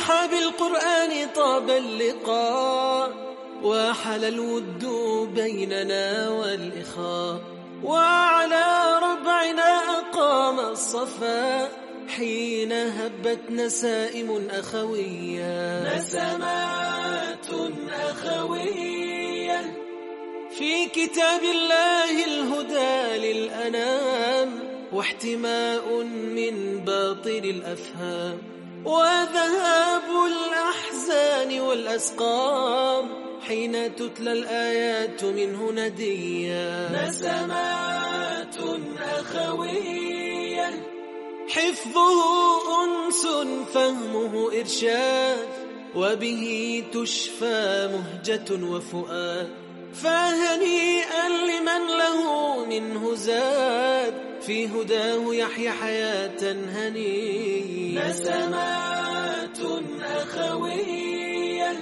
برحاب القرآن طاب اللقاء، وحل الود بيننا والإخاء، وعلى ربعنا أقام الصفا حين هبت نسائم أخوية، نسمات أخوية في كتاب الله الهدى للأنام، واحتماء من باطل الأفهام، وذهاب الأحزان والأسقام حين تتلى الآيات منه نديا، نسمات أخوية حفظه أنس فهمه إرشاد، وبه تشفى مهجة وفؤاد، فهنيئا لمن له منه زاد، في هداه يحيى حياة هنية، نسمات أخوية.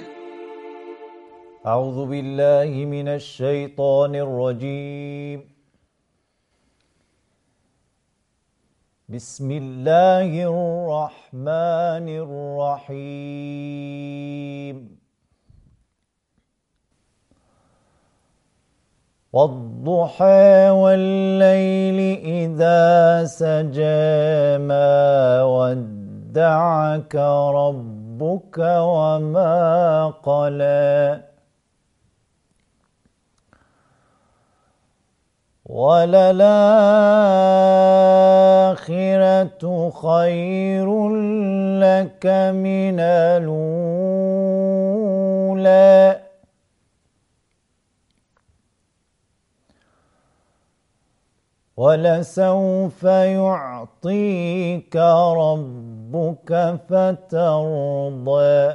أعوذ بالله من الشيطان الرجيم. بسم الله الرحمن الرحيم. والضحى والليل إذا سجى ما ودعك ربك وما قلى، وللآخرة خير لك من الأولى، ولسوف يعطيك ربك فترضى.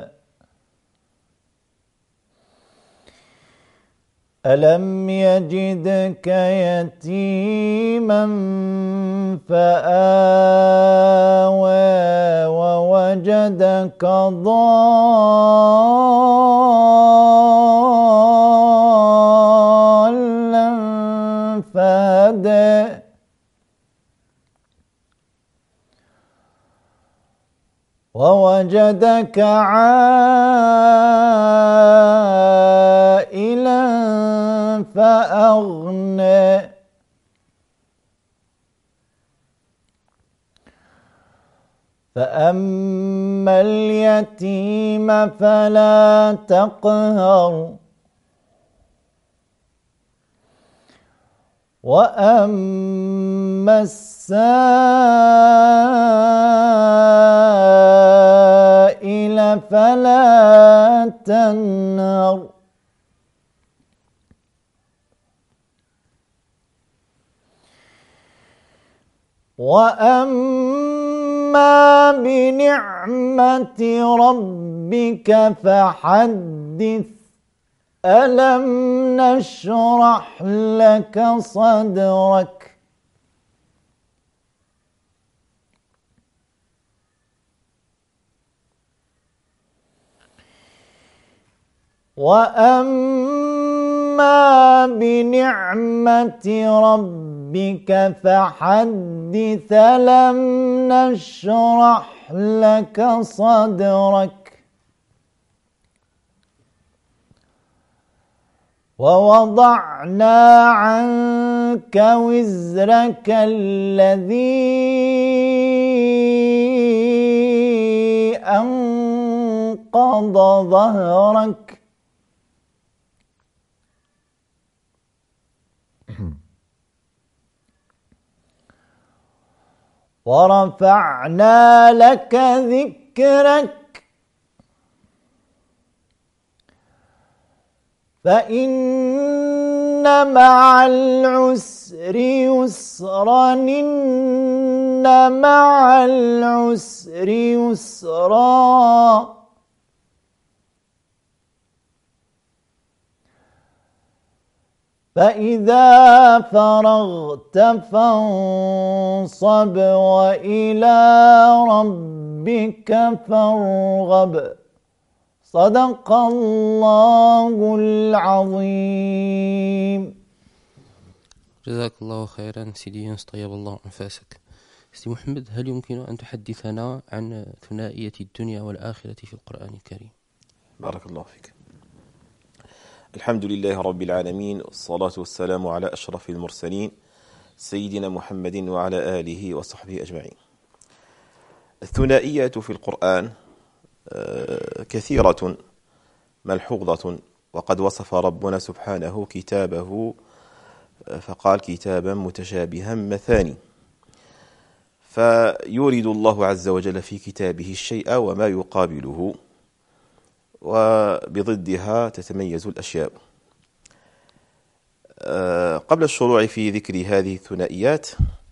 ألم يجدك يتيما فآوى، ووجدك ضالا فهدى، ووجدك عائلا فأغنى، فأما اليتيم فلا تقهر، وأما السائل فلا تنهر، وأما بنعمة ربك فحدث. ألم نشرح لك صدرك، وأما بنعمة ربك فحدث. ألم نشرح لك صدرك، ووضعنا عنك وزرك الذي أنقض ظهرك، ورفعنا لك ذكرك، فإن مع العسر يسرا، إن مع العسر يسرا، فإذا فرغت فانصب، وإلى ربك فارغب. صدق الله العظيم. جزاك الله خيرا سيدي يونس، طيب الله أنفاسك. سي محمد، هل يمكن أن تحدثنا عن ثنائية الدنيا والآخرة في القرآن الكريم؟ بارك الله فيك. الحمد لله رب العالمين، والصلاة والسلام على أشرف المرسلين سيدنا محمد وعلى آله وصحبه أجمعين. الثنائية في القرآن كثيرة ملحوظة، وقد وصف ربنا سبحانه كتابه فقال كتابا متشابها مثاني، فيورد الله عز وجل في كتابه الشيء وما يقابله، وبضدها تتميز الأشياء. قبل الشروع في ذكر هذه الثنائيات،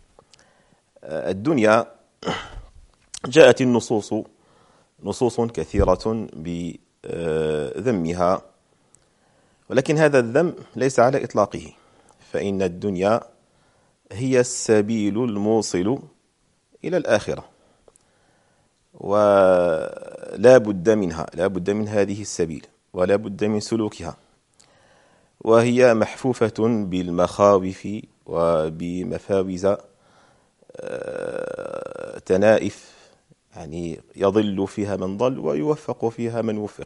الدنيا جاءت النصوص كثيرة بذمها، ولكن هذا الذم ليس على إطلاقه، فإن الدنيا هي السبيل الموصل إلى الآخرة، ولا بد منها، لا بد من هذه السبيل، ولا بد من سلوكها، وهي محفوفة بالمخاوف وبمفاوز تنائف، يعني يضل فيها من ضل ويوفق فيها من وفق.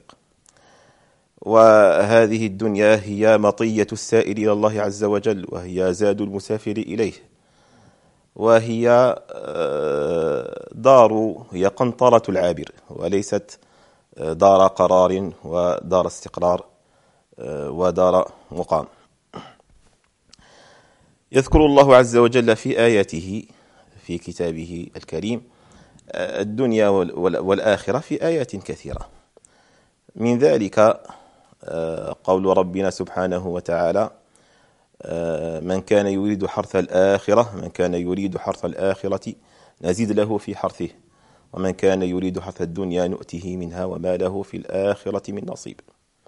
وهذه الدنيا هي مطية السائر إلى الله عز وجل، وهي زاد المسافر إليه، وهي هي قنطرة العابر، وليست دار قرار ودار استقرار ودار مقام. يذكر الله عز وجل في آياته في كتابه الكريم الدنيا والآخرة في آيات كثيرة، من ذلك قول ربنا سبحانه وتعالى: من كان يريد حرث الآخرة نزيد له في حرثه، ومن كان يريد حرث الدنيا نؤته منها وما له في الآخرة من نصيب.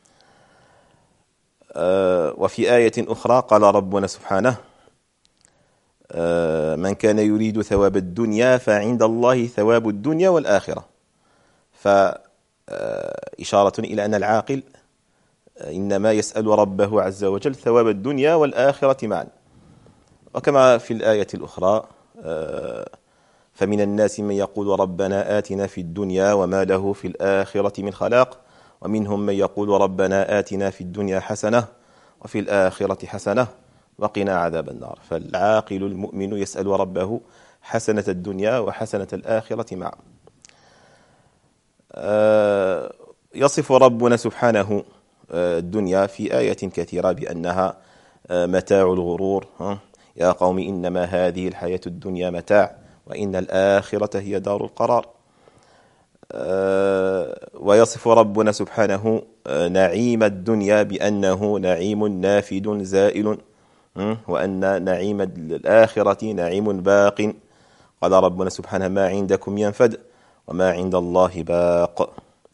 وفي آية أخرى قال ربنا سبحانه: من كان يريد ثواب الدنيا فعند الله ثواب الدنيا والآخرة، فإشارة إلى أن العاقل إنما يسأل ربه عز وجل ثواب الدنيا والآخرة معا. وكما في الآية الأخرى: فمن الناس من يقول ربنا آتنا في الدنيا وما له في الآخرة من خلاق، ومنهم من يقول ربنا آتنا في الدنيا حسنة وفي الآخرة حسنة وقنا عذاب النار. فالعاقل المؤمن يسأل ربه حسنة الدنيا وحسنة الآخرة معا. يصف ربنا سبحانه الدنيا في آيات كثيرة بأنها متاع الغرور. يا قوم إنما هذه الحياة الدنيا متاع وإن الآخرة هي دار القرار. ويصف ربنا سبحانه نعيم الدنيا بأنه نعيم نافد زائل، وأن نعيم الآخرة نعيم باق. قال ربنا سبحانه: ما عندكم ينفد وما عند الله باق.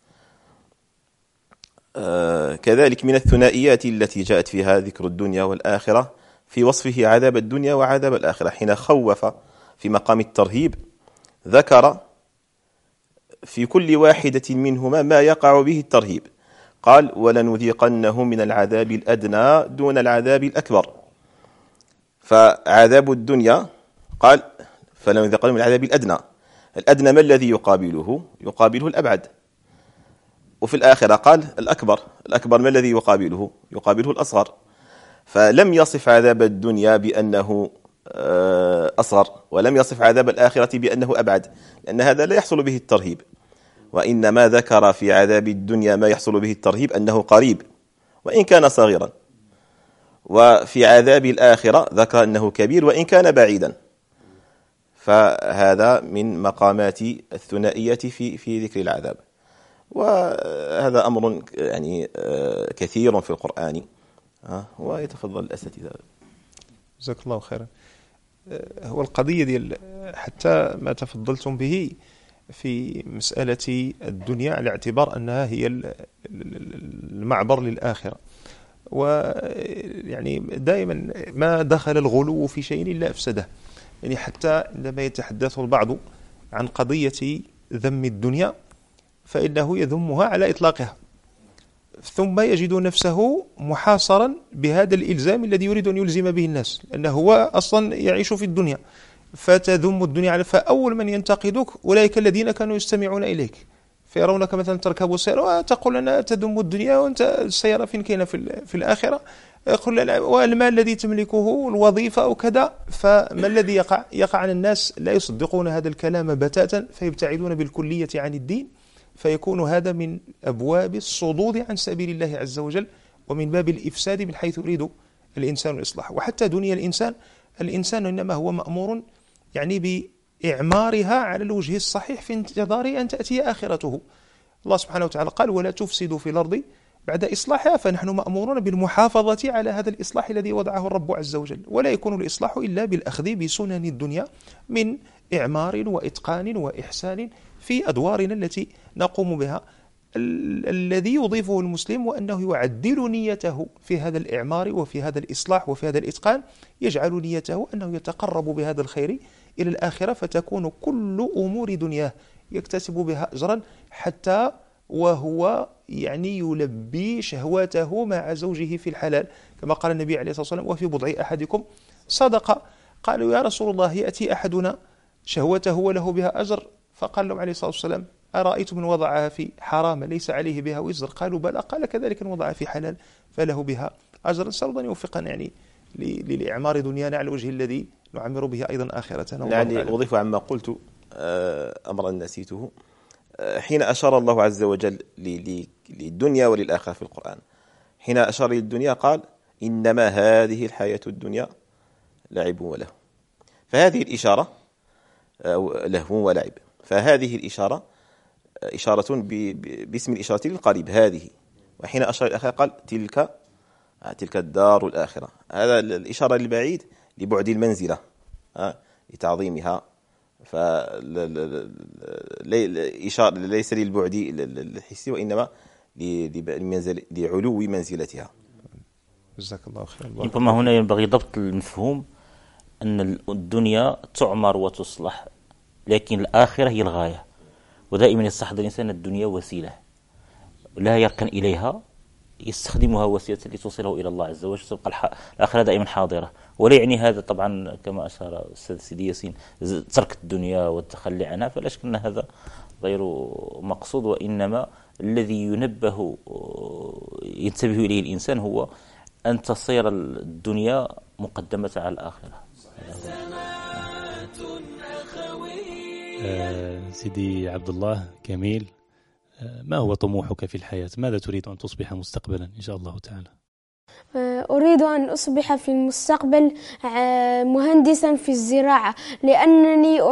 كذلك من الثنائيات التي جاءت فيها ذكر الدنيا والآخرة في وصفه عذاب الدنيا وعذاب الآخرة، حين خوف في مقام الترهيب ذكر في كل واحدة منهما ما يقع به الترهيب. قال: ولنذيقنهم من العذاب الأدنى دون العذاب الأكبر. فعذاب الدنيا قال: فلنذيقنهم من العذاب الأدنى. الأدنى ما الذي يقابله الأبعد. وفي الآخرة قال: الأكبر ما الذي يقابله الأصغر. فلم يصف عذاب الدنيا بأنه أصغر، ولم يصف عذاب الآخرة بأنه أبعد، لأن هذا لا يحصل به الترهيب. وإنما ذكر في عذاب الدنيا ما يحصل به الترهيب أنه قريب وإن كان صغيرا، وفي عذاب الآخرة ذكر أنه كبير وإن كان بعيدا. فهذا من مقامات الثنائية في ذكر العذاب، وهذا أمر يعني كثير في القرآن. ويتفضل الأساتذة. جزاك الله خيرا. هو القضية ديال حتى ما تفضلتم به في مسألة الدنيا على اعتبار أنها هي المعبر للآخرة، ويعني دائما ما دخل الغلو في شيء إلا أفسده. يعني حتى عندما يتحدث البعض عن قضية ذم الدنيا فإنه يذمها على إطلاقها، ثم يجد نفسه محاصرا بهذا الإلزام الذي يريد أن يلزم به الناس، أنه هو أصلا يعيش في الدنيا، فتذم الدنيا فأول من ينتقدك أولئك الذين كانوا يستمعون إليك، فيرونك مثلا تركب سيارة وتقول لنا تذم الدنيا وأنت السيارة فين كاينة في الآخرة، يقول والمال الذي تملكه الوظيفة أو كذا. فما الذي يقع عن الناس؟ لا يصدقون هذا الكلام بتاتا فيبتعدون بالكلية عن الدين، فيكون هذا من أبواب الصدود عن سبيل الله عز وجل ومن باب الإفساد من حيث يريد الإنسان الإصلاح. وحتى دنيا الإنسان إنما هو مأمور يعني بإعمارها على الوجه الصحيح في انتظار أن تأتي آخرته. الله سبحانه وتعالى قال ولا تفسدوا في الأرض بعد إصلاحها، فنحن مأمورون بالمحافظة على هذا الإصلاح الذي وضعه الرب عز وجل، ولا يكون الإصلاح إلا بالأخذ بسنن الدنيا من إعمار وإتقان وإحسان في أدوارنا التي نقوم بها. الذي يضيفه المسلم وأنه يعدل نيته في هذا الإعمار وفي هذا الإصلاح وفي هذا الإتقان، يجعل نيته أنه يتقرب بهذا الخير إلى الآخرة، فتكون كل أمور دنياه يكتسب بها أجرا حتى وهو يعني يلبي شهواته مع زوجه في الحلال، كما قال النبي عليه الصلاة والسلام وفي بضع أحدكم صدقة. قالوا يا رسول الله يأتي أحدنا شهوته وله بها أجر، فقال لهم عليه الصلاة والسلام أرأيت من وضعها في حرام ليس عليه بها وزر؟ قالوا بلى. قال كذلك من وضعها في حلال فله بها أجر. نسأل الله أن يوفقنا يعني لإعمار دنيانا على الوجه الذي نعمر به أيضا آخرتنا. يعني أضيف عما قلت أمرا نسيته، حين أشار الله عز وجل للدنيا وللآخرة في القرآن، حين أشار للدنيا قال إنما هذه الحياة الدنيا لعب وله، فهذه الإشارة لهو ولعب، فهذه الإشارة إشارة باسم الإشارة للقريب هذه، وحين أشار الآخرة قال تلك الدار الآخرة، هذا الإشارة للبعيد لبعد المنزلة لتعظيمها، ليس للبعد الحسي وإنما لعلو منزلتها. جزاك الله خير. ربما هنا ينبغي ضبط المفهوم أن الدنيا تعمر وتصلح، لكن الآخرة هي الغاية، ودائما يستحضر الإنسان الدنيا وسيلة لا يركن إليها، يستخدمها وسيلة لتوصله إلى الله عز وجل، تبقى الآخرة دائما حاضرة. ولا يعني هذا طبعا كما أشار الأستاذ سيدي ياسين ترك الدنيا والتخلي عنها، فلا شك أن هذا غير مقصود، وإنما الذي ينتبه إليه الإنسان هو أن تصير الدنيا مقدمة على الآخرة. سيدي عبد الله كميل، ما هو طموحك في الحياة؟ ماذا تريد أن تصبح مستقبلا إن شاء الله تعالى؟ أريد أن أصبح في المستقبل مهندسا في الزراعة، لأنني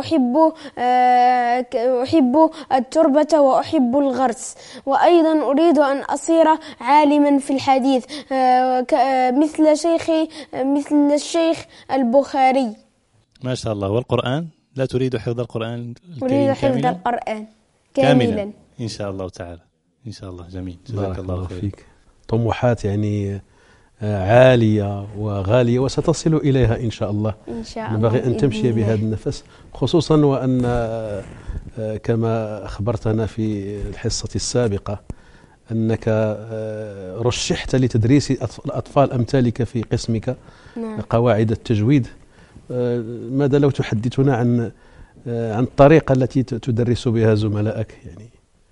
أحب التربة وأحب الغرس، وأيضا أريد أن أصير عالما في الحديث مثل الشيخ البخاري. ما شاء الله. والقرآن؟ لا تريد حفظ القرآن الكريم؟ أريد حفظ القرآن كاملا إن شاء الله تعالى. إن شاء الله. جميل، جزاك الله خير. فيك طموحات يعني عالية وغالية وستصل إليها إن شاء الله. إن شاء الله. نبغي أن تمشي بهذا النفس، خصوصا وأن كما أخبرتنا في الحصة السابقة أنك رشحت لتدريس الأطفال أمثالك في قسمك قواعد التجويد. ماذا لو تحدثنا عن الطريقة التي تدرس بها زملائك يعني؟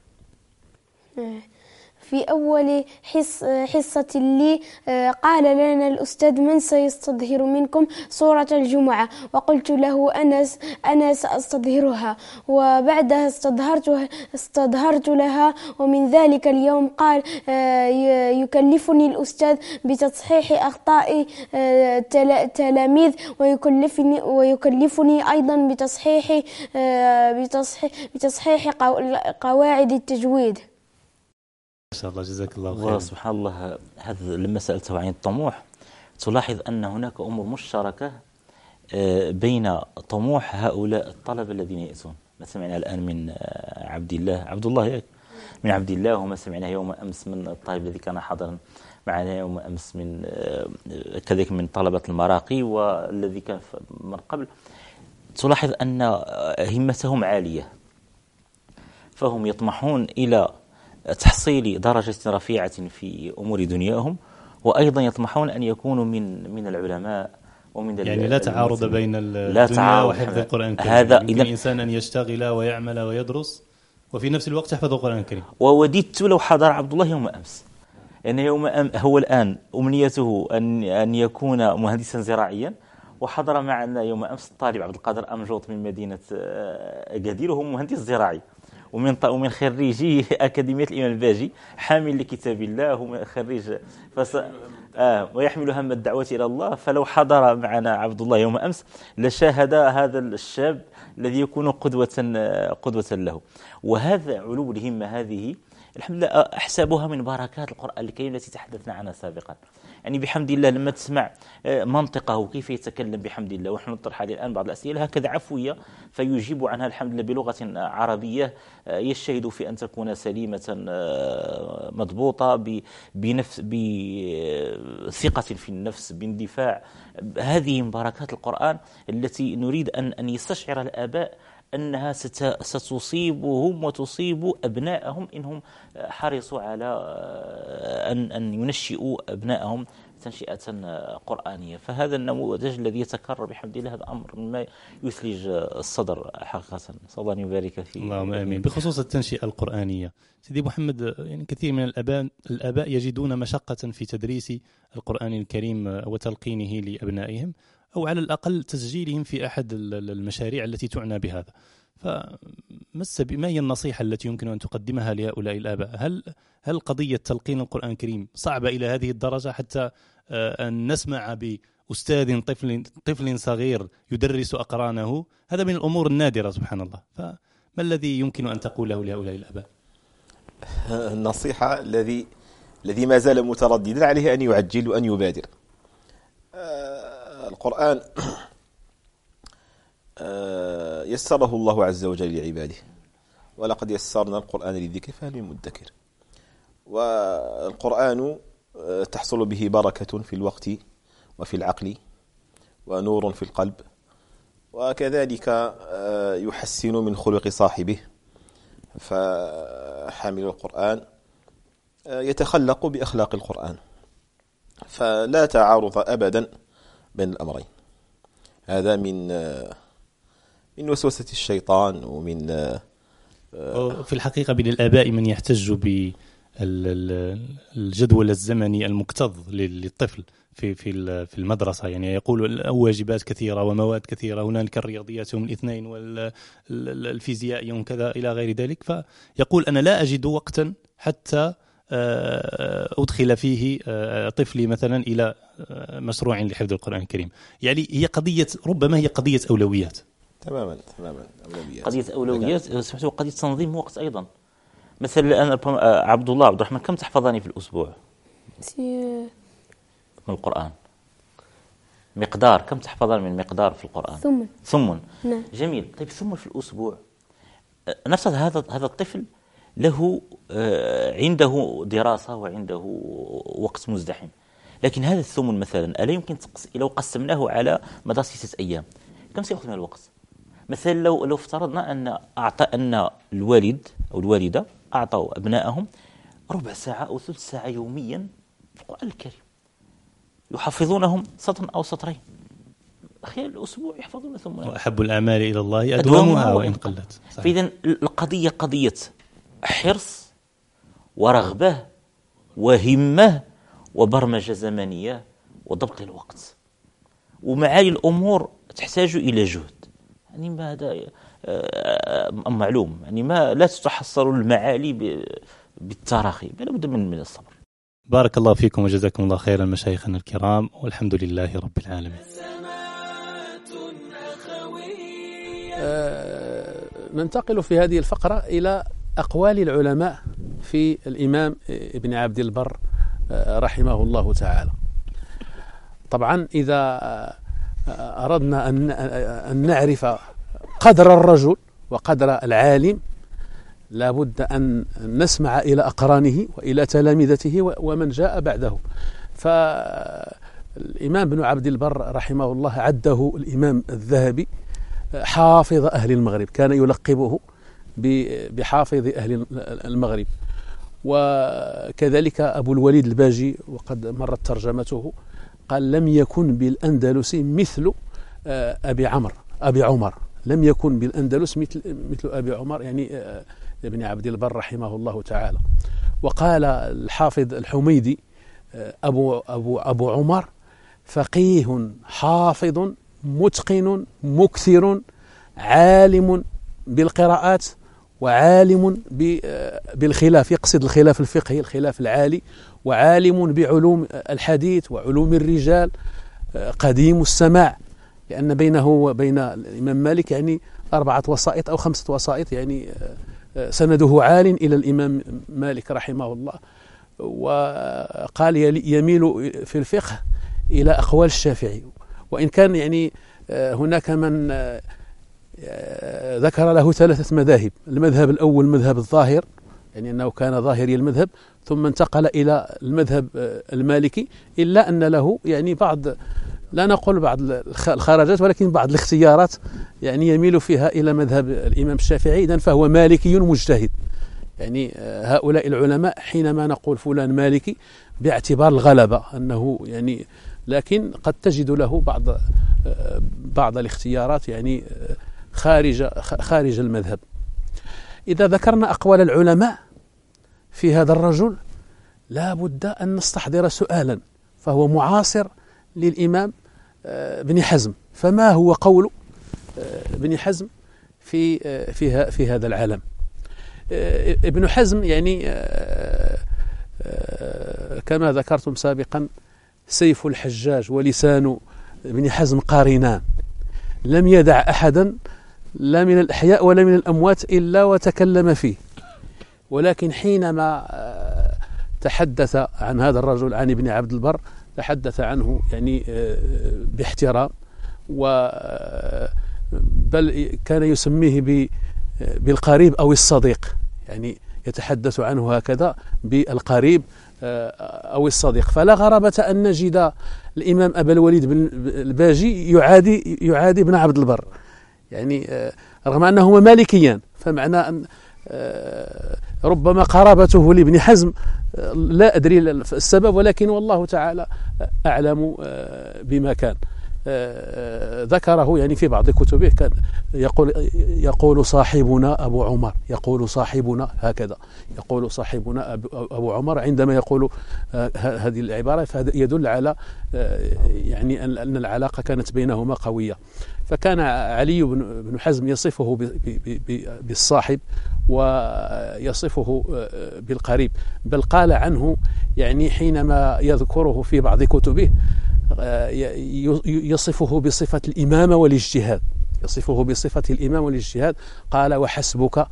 في أول حصة لي قال لنا الأستاذ من سيستظهر منكم سورة الجمعة، وقلت له أنا سأستظهرها، وبعدها استظهرت لها، ومن ذلك اليوم قال يكلفني الأستاذ بتصحيح أخطاء التلاميذ، ويكلفني أيضا بتصحيح قواعد التجويد. ما شاء الله، جزاك الله خير. سبحان الله، هذا لما سألته عن الطموح تلاحظ أن هناك أمور مشتركة بين طموح هؤلاء الطلبة الذين يأتون. ما سمعنا الآن من عبد الله وما سمعناه يوم أمس من الطالب الذي كان حاضرا معنا يوم أمس من كذلك من طلبة المراقي والذي كان من قبل. تلاحظ أن همتهم عالية، فهم يطمحون إلى تحصيل درجة رفيعة في أمور دنياهم، وأيضا يطمحون أن يكونوا من العلماء يعني لا تعارض بين الدنيا وحفظ القرآن الكريم. هذا يمكن الإنسان أن يشتغل ويعمل ويدرس وفي نفس الوقت يحفظ القرآن الكريم. ووددت لو حضر عبد الله يوم أمس، لأن هو الآن أمنيته أن يكون مهندسا زراعيا، وحضر معنا يوم أمس الطالب عبد القادر أمجوط من مدينة أكادير، وهو مهندس زراعي ومن خريجي أكاديمية الإمام الباجي، حامل لكتاب الله، هو خريج ويحمل هم الدعوة إلى الله. فلو حضر معنا عبد الله يوم أمس لشاهد هذا الشاب الذي يكون قدوة له. وهذا علو الهمة هذه الحمد لله أحسبها من بركات القرآن الكريم التي تحدثنا عنها سابقا. يعني بحمد الله لما تسمع منطقه كيف يتكلم بحمد الله، ونحن نطرح عليه الآن بعض الأسئلة هكذا عفوية فيجيب عنها الحمد لله بلغة عربية يجتهد في أن تكون سليمة مضبوطة بثقة في النفس باندفاع. هذه من بركات القرآن التي نريد أن يستشعر الآباء أنها ستصيبهم وتصيب أبنائهم إنهم حرصوا على أن ينشئوا أبنائهم تنشئة قرآنية. فهذا النموذج الذي يتكرر بحمد الله هذا أمر مما يثلج الصدر حقيقة. صلى الله يبارك فيه. اللهم آمين. بخصوص التنشئة القرآنية سيدي محمد، يعني كثير من الآباء يجدون مشقة في تدريس القرآن الكريم وتلقينه لأبنائهم، أو على الأقل تسجيلهم في أحد المشاريع التي تعنى بهذا. ما هي النصيحة التي يمكن أن تقدمها لهؤلاء الآباء؟ هل قضية تلقين القرآن الكريم صعبة إلى هذه الدرجة حتى أن نسمع بأستاذ طفل صغير يدرس أقرانه؟ هذا من الأمور النادرة سبحان الله. فما الذي يمكن أن تقوله لهؤلاء الآباء؟ النصيحة الذي ما زال مترددا عليه أن يعجل وأن يبادر. القرآن يسره الله عز وجل لعباده، ولقد يسرنا القرآن للذكر فهل من مدكر. والقرآن تحصل به بركة في الوقت وفي العقل ونور في القلب، وكذلك يحسن من خلق صاحبه. فحامل القرآن يتخلق بأخلاق القرآن، فلا تعارض أبدا بين الأمرين. هذا من وسوسة الشيطان ومن في الحقيقة من الآباء من يحتج بالجدول الزمني المكتظ للطفل في المدرسة. يعني يقول واجبات كثيرة ومواد كثيرة، هنالك الرياضيات يوم الاثنين والفيزياء يوم كذا إلى غير ذلك. فيقول أنا لا أجد وقتا حتى أدخل فيه طفلي مثلا إلى مشروع لحفظ القرآن الكريم. يعني هي ربما هي قضية أولويات. تماما أولويات. قضية أولويات وقضية تنظيم وقت أيضا. مثلا أنا عبد الرحمن كم تحفظني في الأسبوع من القرآن؟ مقدار كم تحفظني من مقدار في القرآن؟ ثمن. نعم. جميل. طيب ثمن في الأسبوع، نفسد هذا الطفل له عنده دراسة وعنده وقت مزدحم، لكن هذا الثمن مثلا ألا يمكن لو قسمناه على مدار 6 أيام كم سيأخذ من الوقت؟ مثلا لو افترضنا أن الوالد أو الوالدة أعطوا أبنائهم ربع ساعة أو ثلث ساعة يوميا في القرآن الكريم، يحفظونهم سطرا أو سطرين، خلال الأسبوع يحفظون ثم. وأحب الأعمال إلى الله أدومها وإن قلت. فإذن القضية قضية حرص ورغبة وهمة وبرمجة زمنية وضبط للوقت، ومعالي الأمور تحتاج إلى جهد. يعني ما هذا معلوم، يعني لا تتحصل المعالي بالتراخي، بل بد من الصبر. بارك الله فيكم وجزاكم الله خيرا مشايخنا الكرام، والحمد لله رب العالمين. ننتقل في هذه الفقرة إلى أقوال العلماء في الإمام ابن عبد البر رحمه الله تعالى. طبعا إذا أردنا أن نعرف قدر الرجل وقدر العالم لابد أن نسمع إلى أقرانه وإلى تلامذته ومن جاء بعده. فالإمام ابن عبد البر رحمه الله عده الإمام الذهبي حافظ أهل المغرب، كان يلقبه بحافظ أهل المغرب. وكذلك أبو الوليد الباجي وقد مرت ترجمته قال لم يكن بالأندلس مثل أبي عمر، لم يكن بالأندلس مثل أبي عمر، يعني ابن عبد البر رحمه الله تعالى. وقال الحافظ الحميدي أبو عمر فقيه حافظ متقن مكثر عالم بالقراءات وعالم بالخلاف، يقصد الخلاف الفقهي الخلاف العالي، وعالم بعلوم الحديث وعلوم الرجال، قديم السماع، لأن بينه وبين الإمام مالك يعني 4 وسائط أو 5 وسائط، يعني سنده عال إلى الإمام مالك رحمه الله. وقال يميل في الفقه إلى أقوال الشافعي، وإن كان يعني هناك من ذكر له 3 مذاهب. المذهب الأول مذهب الظاهر، يعني أنه كان ظاهري المذهب، ثم انتقل إلى المذهب المالكي، إلا أن له يعني بعض، لا نقول بعض الخرجات، ولكن بعض الاختيارات يعني يميل فيها إلى مذهب الإمام الشافعي. إذن فهو مالكي مجتهد. يعني هؤلاء العلماء حينما نقول فلان مالكي باعتبار الغلبة أنه يعني، لكن قد تجد له بعض الاختيارات يعني خارج المذهب. إذا ذكرنا أقوال العلماء في هذا الرجل لا بد أن نستحضر سؤالا، فهو معاصر للإمام ابن حزم. فما هو قول ابن حزم في هذا العالم؟ ابن حزم يعني كما ذكرتم سابقا سيف الحجاج ولسان ابن حزم قارنان، لم يدع أحدا لا من الأحياء ولا من الأموات إلا وتكلم فيه. ولكن حينما تحدث عن هذا الرجل، عن ابن عبد البر، تحدث عنه يعني باحترام، بل كان يسميه بالقريب أو الصديق، يعني يتحدث عنه هكذا بالقريب أو الصديق. فلا غرابة أن نجد الإمام أبا الوليد بن الباجي يعادي ابن عبد البر، يعني رغم أنهما مالكيان. فمعنى أن ربما قرابته لابن حزم لا أدري السبب، ولكن والله تعالى أعلم بما كان. ذكره يعني في بعض كتبه، كان يقول صاحبنا أبو عمر، يقول صاحبنا هكذا، يقول صاحبنا أبو عمر عندما يقول هذه العبارة، فهذا يدل على يعني أن العلاقة كانت بينهما قوية. فكان علي بن حزم يصفه بالصاحب ويصفه بالقريب، بل قال عنه يعني حينما يذكره في بعض كتبه يصفه بصفة الإمامة والاجتهاد، يصفه بصفة الإمام والاجتهاد. قال وحسبك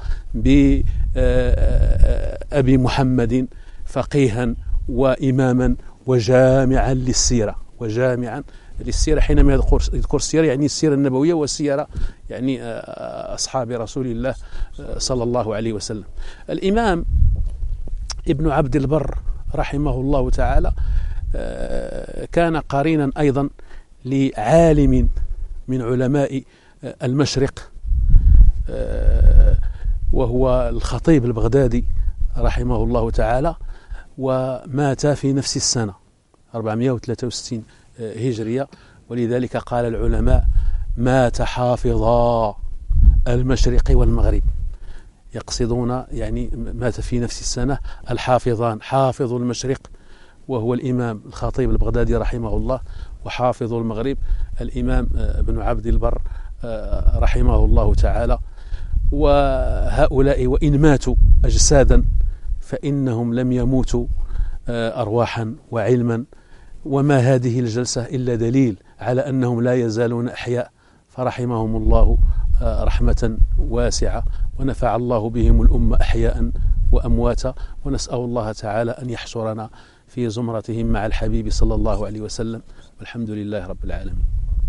بأبي محمد فقيها وإماما وجامعا للسيرة، وجامعا للسيرة. حينما يذكر السيرة يعني السيرة النبوية والسيرة يعني أصحاب رسول الله صلى الله عليه وسلم. الإمام ابن عبد البر رحمه الله تعالى كان قرينا أيضا لعالم من علماء المشرق، وهو الخطيب البغدادي رحمه الله تعالى، ومات في نفس السنة 463 هجرية. ولذلك قال العلماء مات حافظا المشرق والمغرب، يقصدون يعني مات في نفس السنة الحافظان، حافظ المشرق وهو الإمام الخطيب البغدادي رحمه الله، وحافظ المغرب الإمام ابن عبد البر رحمه الله تعالى. وهؤلاء وإن ماتوا أجسادا فإنهم لم يموتوا أرواحا وعلما، وما هذه الجلسة إلا دليل على أنهم لا يزالون أحياء، فرحمهم الله رحمة واسعة، ونفع الله بهم الأمة أحياء وأمواتا، ونسأل الله تعالى أن يحشرنا في زمرتهم مع الحبيب صلى الله عليه وسلم، والحمد لله رب العالمين.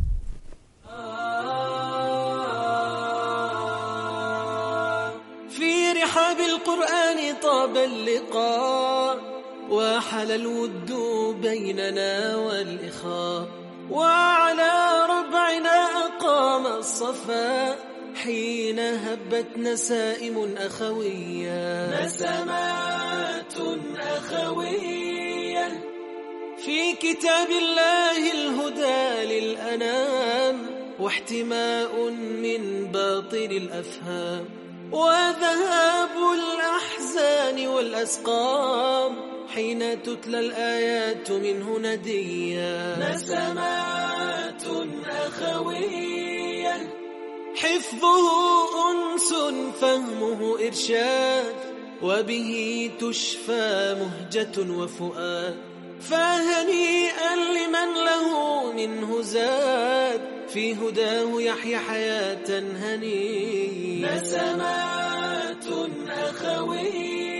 في رحاب القرآن طاب اللقاء، وحل الود بيننا والإخاء، وعلى ربعنا أقام الصفا حين هبت نسائم أخوية، نسمات أخوية في كتاب الله الهدى للأنام، واحتماء من باطل الأفهام، وذهاب الأحزان والأسقام حين تتلى الآيات منه نديا. نسمات أخويا حفظه أنس فهمه إرشاد، وبه تشفى مهجة وفؤاد، فهنيئا لمن له منه زاد، في هداه يحيى حياة هنيئة. نسمات أخوية